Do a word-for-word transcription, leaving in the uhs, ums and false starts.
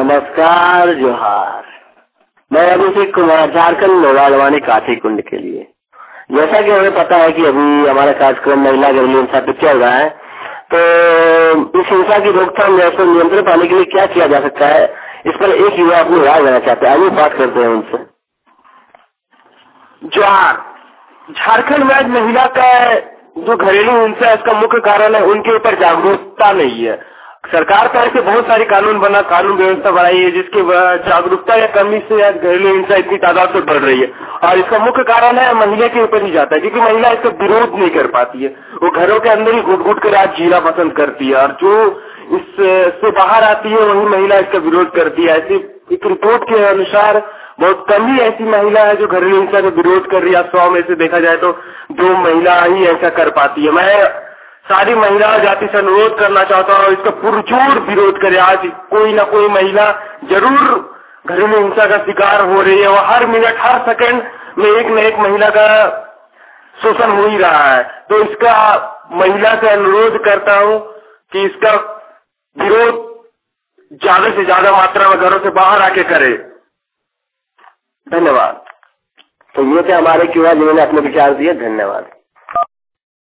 नमस्कार, जोहार। मैं अभिषेक कुमार, झारखंड नोवालवानी काठी कुंड के लिए। जैसा कि हमें पता है कि अभी हमारा कार्यक्रम महिला घरेलू हिंसा पे चल रहा है, तो इस हिंसा की रोकथाम या उसको नियंत्रण पाने के लिए क्या किया जा सकता है, इस पर एक युवा अपनी राय देना चाहते हैं। आइए बात करते हैं उनसे। जोहार। झारखंड में आज महिला का जो घरेलू हिंसा है इसका मुख्य कारण है उनके ऊपर जागरूकता नहीं है। सरकार तो ऐसे बहुत सारे कानून बना कानून व्यवस्था बनाई है जिसके जागरूकता या कमी से आज घरेलू हिंसा इतनी तादाद से बढ़ रही है, और इसका मुख्य कारण है महिला के ऊपर ही जाता है, क्योंकि महिला इसका विरोध नहीं कर पाती है। वो घरों के अंदर ही घुट घुट कर आज जीना पसंद करती है, और जो इससे बाहर आती है वही महिला इसका विरोध करती है। ऐसी एक रिपोर्ट के अनुसार बहुत कम ही ऐसी महिला है जो घरेलू हिंसा का विरोध कर रही है। सौ में से देखा जाए तो दो महिला ही ऐसा कर पाती है। मैं सारी महिला जाति से अनुरोध करना चाहता हूँ, इसका पुरजोर विरोध करे। आज कोई ना कोई महिला जरूर घरेलू हिंसा का शिकार हो रही है, और हर मिनट हर सेकंड में एक न एक महिला का शोषण हो ही रहा है। तो इसका महिला से अनुरोध करता हूँ कि इसका विरोध ज्यादा से ज्यादा मात्रा में घरों से बाहर आके करे। धन्यवाद। तो ये थे हमारे युवा जिन्होंने अपने विचार दिए। धन्यवाद।